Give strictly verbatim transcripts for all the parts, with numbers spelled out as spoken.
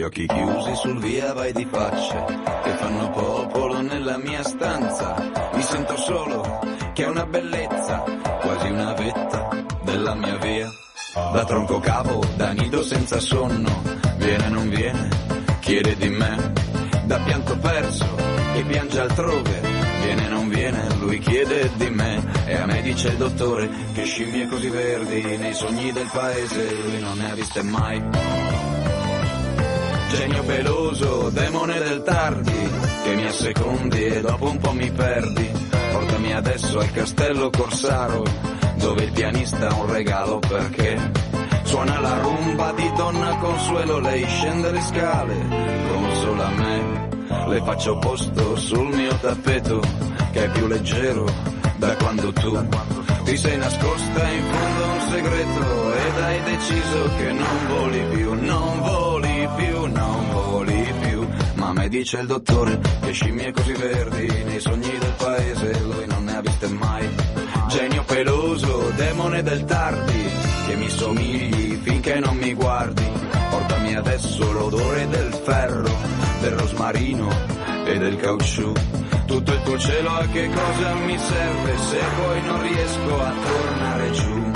occhi chiusi sul via vai di facce che fanno popolo nella mia stanza. Mi sento solo, che è una bellezza, quasi una vetta della mia via. Da tronco capo, da nido senza sonno, viene non viene, chiede di me. Da pianto perso, che piange altrove, viene non viene, lui chiede di me. E a me dice il dottore che scimmie così verdi nei sogni del paese lui non ne ha viste mai. Genio peloso, demone del tardi, che mi assecondi e dopo un po' mi perdi. Portami adesso al castello Corsaro, dove il pianista ha un regalo perché suona la rumba di Donna Consuelo. Lei scende le scale, consola me, le faccio posto sul mio tappeto che è più leggero da quando tu ti sei nascosta in fondo a un segreto ed hai deciso che non voli più, non voli più, non voli più. Ma a me dice il dottore che scimmie così verdi nei sogni del paese lui non ne ha viste mai. Genio peloso, demone del tardi, che mi somigli finché non mi guardi. Portami adesso l'odore del ferro, del rosmarino e del caucciù. Tutto il tuo cielo a che cosa mi serve se poi non riesco a tornare giù.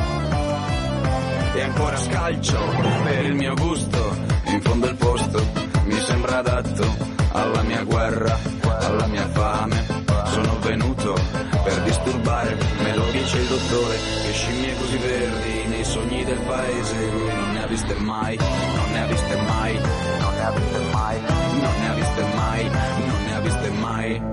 E ancora scalcio per il mio gusto, in fondo il posto mi sembra adatto alla mia guerra, alla mia fame. Sono venuto per disturbare, me lo dice il dottore, che scimmie così verdi nei sogni del paese lui non ne ha viste mai, non ne ha viste mai, non ne ha viste mai, non ne ha viste mai, non ne ha viste mai.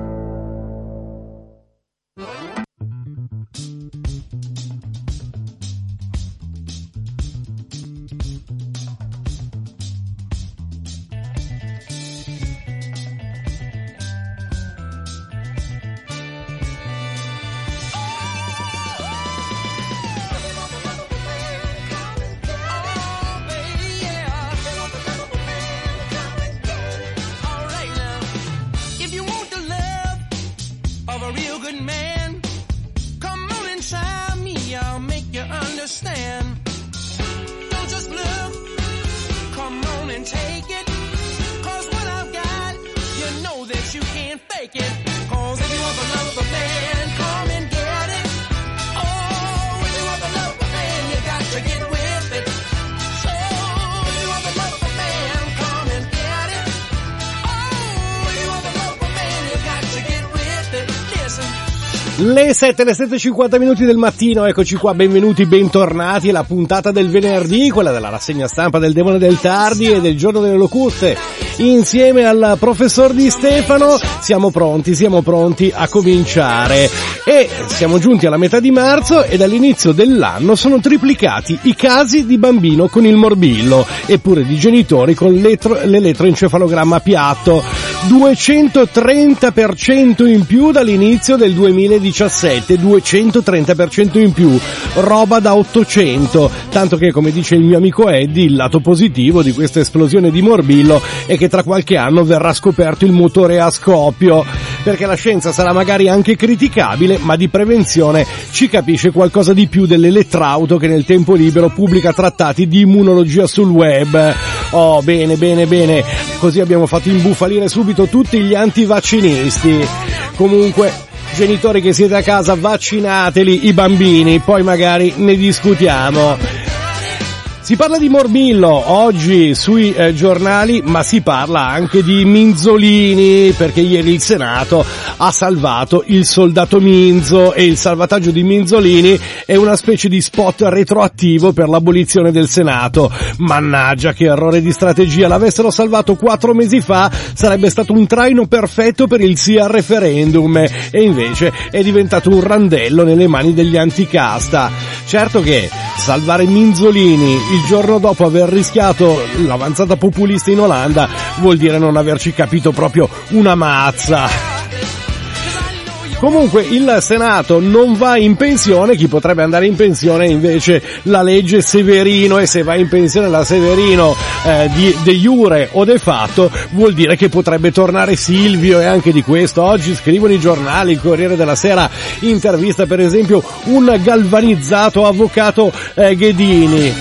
Le sette, le sette e cinquanta minuti del mattino, eccoci qua, benvenuti, bentornati alla puntata del venerdì, quella della rassegna stampa del Demone del Tardi e del Giorno delle Locuste. Insieme al professor Di Stefano siamo pronti, siamo pronti a cominciare e siamo giunti alla metà di marzo e dall'inizio dell'anno sono triplicati i casi di bambino con il morbillo eppure di genitori con l'eletro, l'elettroencefalogramma piatto, duecentotrenta per cento in più dall'inizio del duemiladiciassette, duecentotrenta per cento in più, roba da ottocento, tanto che, come dice il mio amico Eddie, il lato positivo di questa esplosione di morbillo è che tra qualche anno verrà scoperto il motore a scoppio, perché la scienza sarà magari anche criticabile, ma di prevenzione ci capisce qualcosa di più dell'elettrauto che nel tempo libero pubblica trattati di immunologia sul web. Oh, bene, bene, bene, così abbiamo fatto imbufalire subito tutti gli antivaccinisti. Comunque, genitori che siete a casa, vaccinateli i bambini, poi magari ne discutiamo. Si parla di morbillo oggi sui eh, giornali, ma si parla anche di Minzolini, perché ieri il Senato ha salvato il soldato Minzo e il salvataggio di Minzolini è una specie di spot retroattivo per l'abolizione del Senato. Mannaggia, che errore di strategia, l'avessero salvato quattro mesi fa sarebbe stato un traino perfetto per il sì al referendum e invece è diventato un randello nelle mani degli anticasta. Certo che salvare Minzolini il giorno dopo aver rischiato l'avanzata populista in Olanda vuol dire non averci capito proprio una mazza. Comunque il Senato non va in pensione, chi potrebbe andare in pensione è invece la legge Severino, e se va in pensione la Severino eh, di de jure o de fatto vuol dire che potrebbe tornare Silvio, e anche di questo oggi scrivono i giornali. Il Corriere della Sera intervista per esempio un galvanizzato avvocato eh, Ghedini.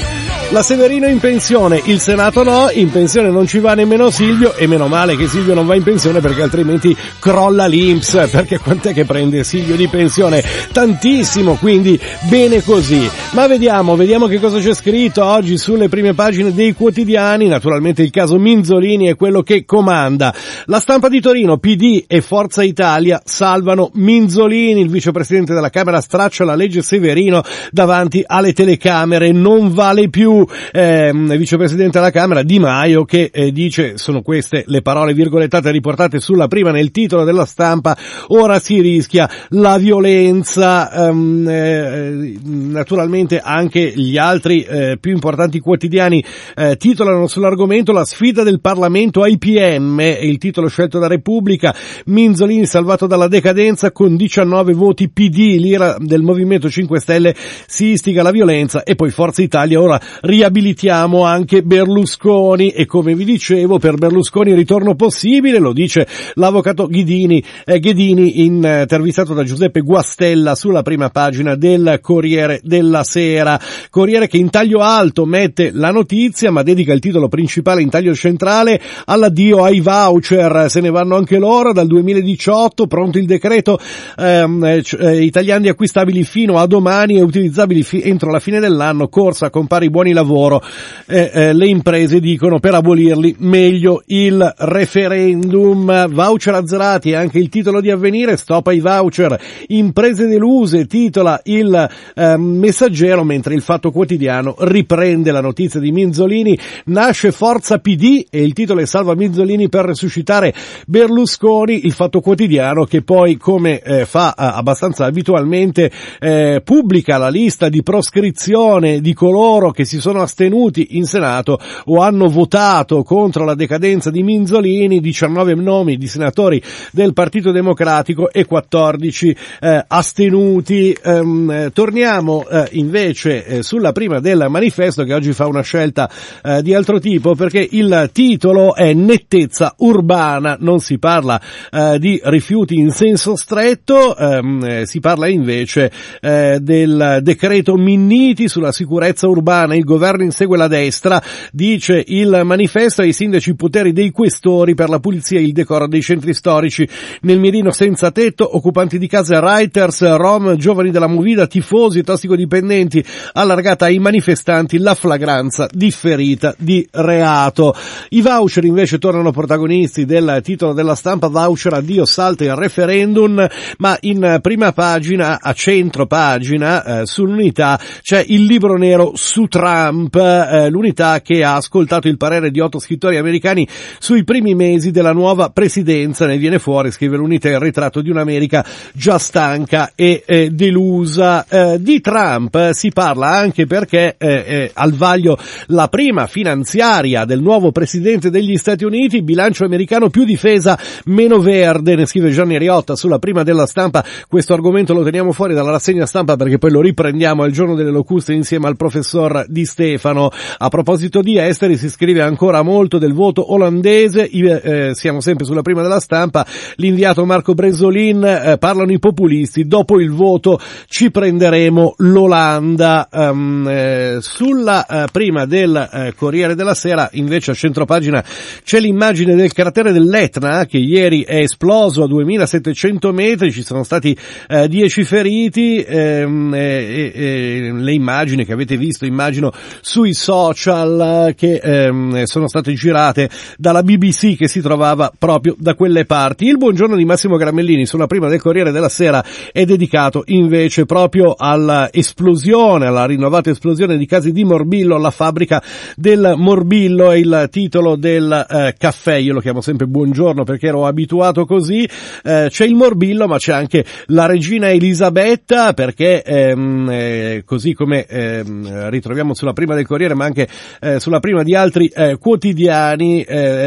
La Severino in pensione, il Senato no, in pensione non ci va nemmeno Silvio, e meno male che Silvio non va in pensione perché altrimenti crolla l'I N P S, perché quant'è che prende Silvio di pensione? Tantissimo, quindi bene così. Ma vediamo, vediamo che cosa c'è scritto oggi sulle prime pagine dei quotidiani. Naturalmente il caso Minzolini è quello che comanda. La Stampa di Torino, P D e Forza Italia salvano Minzolini, il vicepresidente della Camera straccia la legge Severino davanti alle telecamere, non vale più. Eh, vicepresidente della Camera Di Maio che eh, dice, sono queste le parole virgolettate riportate sulla prima nel titolo della Stampa: ora si rischia la violenza. Um, eh, naturalmente anche gli altri eh, più importanti quotidiani eh, titolano sull'argomento: la sfida del Parlamento ai P M, è il titolo scelto da Repubblica. Minzolini salvato dalla decadenza con diciannove voti P D, l'ira del Movimento cinque Stelle si istiga la violenza, e poi Forza Italia: ora riabilitiamo anche Berlusconi. E come vi dicevo, per Berlusconi ritorno possibile, lo dice l'avvocato Ghidini, eh, Ghedini, intervistato da Giuseppe Guastella sulla prima pagina del Corriere della Sera. Corriere che in taglio alto mette la notizia, ma dedica il titolo principale in taglio centrale all'addio ai voucher. Se ne vanno anche loro dal duemiladiciotto, pronto il decreto ehm, eh, italiani acquistabili fino a domani e utilizzabili fi- entro la fine dell'anno, corsa con pari buoni lavoro. Eh, eh, le imprese dicono per abolirli meglio il referendum. Voucher azzerati è anche il titolo di Avvenire, stop ai voucher, imprese deluse, titola il eh, Messaggero, mentre il Fatto Quotidiano riprende la notizia di Minzolini. Nasce Forza P D e il titolo è salva Minzolini per resuscitare Berlusconi. Il Fatto Quotidiano che poi, come eh, fa eh, abbastanza abitualmente, eh, pubblica la lista di proscrizione di coloro che si sono astenuti in Senato o hanno votato contro la decadenza di Minzolini: diciannove nomi di senatori del Partito Democratico e quattordici eh, astenuti. Ehm, torniamo eh, invece eh, sulla prima del Manifesto, che oggi fa una scelta eh, di altro tipo, perché il titolo è nettezza urbana. Non si parla eh, di rifiuti in senso stretto, ehm, eh, si parla invece eh, del decreto Minniti sulla sicurezza urbana. Il governo insegue la destra, dice il Manifesto, ai sindaci i poteri dei questori per la pulizia e il decoro dei centri storici. Nel mirino senza tetto, occupanti di case, writers, rom, giovani della movida, tifosi, tossicodipendenti, allargata ai manifestanti la flagranza differita di reato. I voucher invece tornano protagonisti del titolo della Stampa: voucher addio, salta il referendum. Ma in prima pagina, a centro pagina, eh, sull'Unità c'è il libro nero su Trump, eh, l'Unità che ha ascoltato il parere di otto scrittori americani sui primi mesi della nuova presidenza. Ne viene fuori, scrive l'Unità, il ritratto di un'America già stanca e eh, delusa. Eh, di Trump si parla anche perché eh, eh, al vaglio la prima finanziaria del nuovo presidente degli Stati Uniti, bilancio americano più difesa meno verde, ne scrive Gianni Riotta sulla prima della Stampa. Questo argomento lo teniamo fuori dalla rassegna stampa perché poi lo riprendiamo al Giorno delle Locuste insieme al professor Di Stefano. A proposito di esteri, si scrive ancora molto del voto olandese, eh, siamo sempre sulla prima della Stampa. L'inviato Marco Bresolin, eh, parlano i populisti, dopo il voto ci prenderemo l'Olanda. Um, eh, sulla eh, prima del eh, Corriere della Sera invece a centropagina c'è l'immagine del cratere dell'Etna che ieri è esploso a duemilasettecento metri, ci sono stati eh, dieci feriti, ehm, eh, eh, le immagini che avete visto immagino sui social eh, che ehm, sono state girate dalla B B C che si trovava proprio da quelle parti. Il buongiorno di Massimo Gramellini sulla prima del Corriere della Sera è dedicato invece proprio all'esplosione, alla rinnovata esplosione di casi di morbillo alla fabbrica del morbillo. È il titolo del eh, caffè, io lo chiamo sempre buongiorno perché ero abituato così. Eh, c'è il morbillo ma c'è anche la regina Elisabetta, perché ehm, eh, così come ehm, ritroviamo sulla prima del Corriere ma anche eh, sulla prima di altri eh, quotidiani,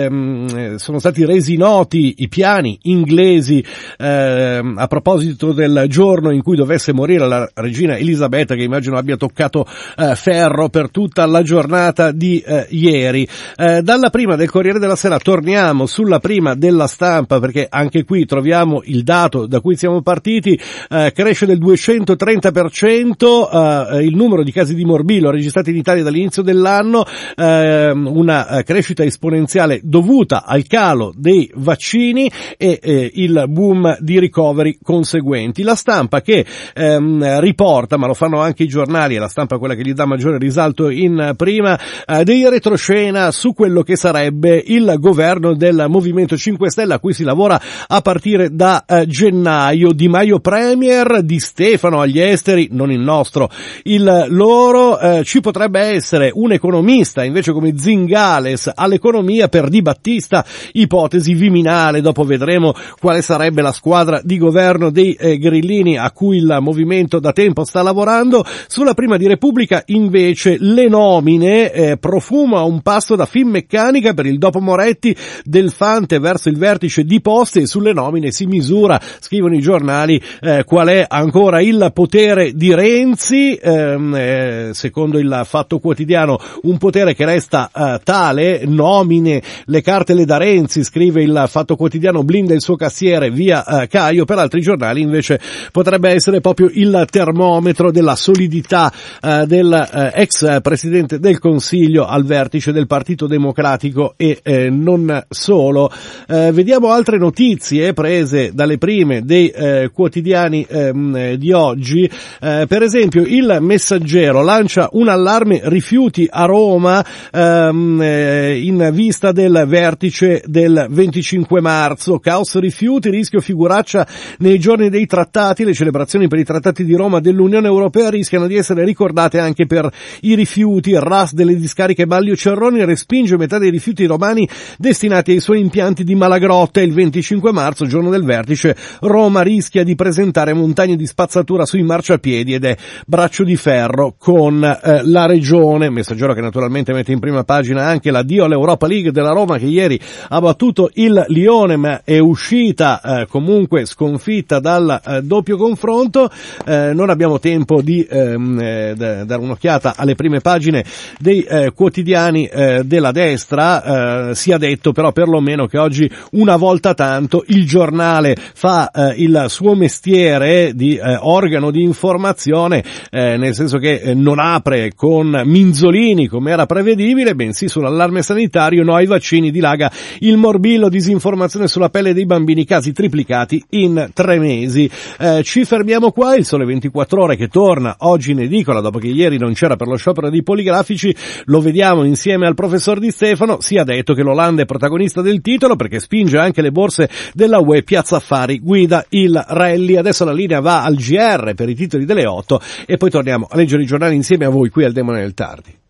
ehm, sono stati resi noti i piani inglesi ehm, a proposito del giorno in cui dovesse morire la regina Elisabetta, che immagino abbia toccato eh, ferro per tutta la giornata di eh, ieri. Eh, dalla prima del Corriere della Sera torniamo sulla prima della Stampa, perché anche qui troviamo il dato da cui siamo partiti. Eh, cresce del duecentotrenta per cento eh, il numero di casi di morbillo registrati in Italia dall'inizio dell'anno, eh, una crescita esponenziale dovuta al calo dei vaccini e eh, il boom di ricoveri conseguenti. La stampa che ehm, riporta, ma lo fanno anche i giornali, e la stampa è quella che gli dà maggiore risalto in prima, eh, dei retroscena su quello che sarebbe il governo del Movimento cinque Stelle a cui si lavora a partire da eh, gennaio. Di Maio premier, Di Stefano agli esteri, non il nostro, il loro. Eh, ci potrebbe essere un economista invece come Zingales all'economia, per Di Battista ipotesi Viminale. Dopo vedremo quale sarebbe la squadra di governo dei eh, grillini a cui il movimento da tempo sta lavorando. Sulla prima di Repubblica invece le nomine, eh, profuma un passo da Finmeccanica per il dopo Moretti, del Fante verso il vertice di Poste, e sulle nomine si misura, scrivono i giornali, eh, qual è ancora il potere di Renzi, ehm, eh, secondo il Fatto Quotidiano un potere che resta eh, tale, nomine, le carte le da Renzi, scrive il Fatto Quotidiano, blinda il suo cassiere via eh, Caio. Per altri giornali invece potrebbe essere proprio il termometro della solidità eh, del eh, ex Presidente del Consiglio al vertice del Partito Democratico e eh, non solo. Eh, vediamo altre notizie prese dalle prime dei eh, quotidiani ehm, di oggi. Eh, per esempio il Messaggero lancia un allarme rifiuti a Roma ehm, eh, in vista del vertice del venticinque marzo. Caos rifiuti, rischio figuraccia nei giorni dei trattati. Le celebrazioni per i trattati di Roma dell'Unione Europea rischiano di essere ricordate anche per i rifiuti. Il R A S delle discariche Ballio Cerroni respinge metà dei rifiuti romani destinati ai suoi impianti di Malagrotta. Il venticinque marzo, giorno del vertice, Roma rischia di presentare montagne di spazzatura sui marciapiedi ed è braccio di ferro con eh, la regione. Messaggero che naturalmente mette in prima pagina anche l'addio all'Europa League della Roma, che ieri ha battuto il Lione ma è uscita eh, comunque sconfitta dal eh, doppio confronto. Eh, non abbiamo tempo di ehm, eh, dare un'occhiata alle prime pagine dei eh, quotidiani eh, della destra. Eh, sia detto però perlomeno che oggi una volta tanto il giornale fa eh, il suo mestiere di eh, organo di informazione, eh, nel senso che eh, non apre con Minzolini come era prevedibile, bensì sull'allarme sanitario, no ai vaccini, dilaga il morbillo, disinformazione sulla pelle dei bambini, casi triplicati in tre mesi. Eh, ci fermiamo qua. Il Sole ventiquattro Ore che torna oggi in edicola dopo che ieri non c'era per lo sciopero dei poligrafici, lo vediamo insieme al professor Di Stefano. Sia detto che l'Olanda è protagonista del titolo perché spinge anche le borse della U E, Piazza Affari guida il rally. Adesso la linea va al G R per i titoli delle otto e poi torniamo a leggere i giornali insieme a voi qui al Demone del Tardi.